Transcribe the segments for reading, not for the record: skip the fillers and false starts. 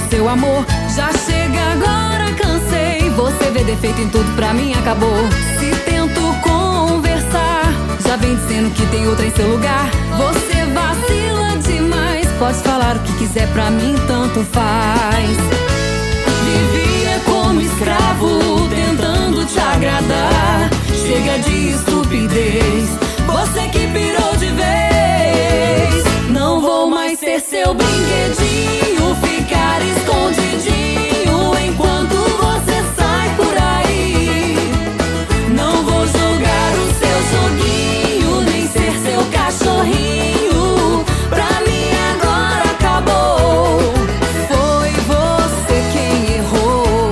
seu amor. Já chega agora, cansei. Você vê defeito em tudo, pra mim acabou. Se tento conversar, já vem dizendo que tem outra em seu lugar. Você vacila demais. Pode falar o que quiser, pra mim tanto faz. Vivia como escravo, tentando te agradar. Chega de estupidez, você que pirou de vez. Não vou mais ser seu brinquedinho, ficar escondidinho enquanto você sai por aí. Não vou jogar o seu joguinho, nem ser seu cachorrinho. Pra mim agora acabou. Foi você quem errou.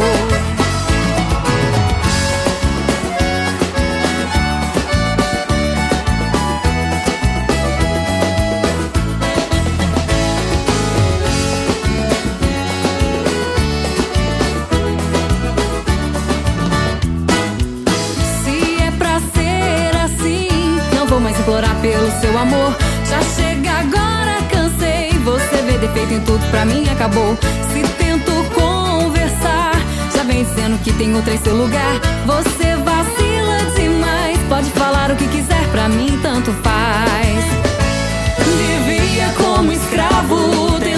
Se é pra ser assim, não vou mais implorar pelo seu amor. Já chega agora, cansei. Você vê defeito em tudo, pra mim acabou. Se tento conversar, já vem dizendo que tem outra em seu lugar. Você vacila demais. Pode falar o que quiser, pra mim tanto faz. Vivia como escravo,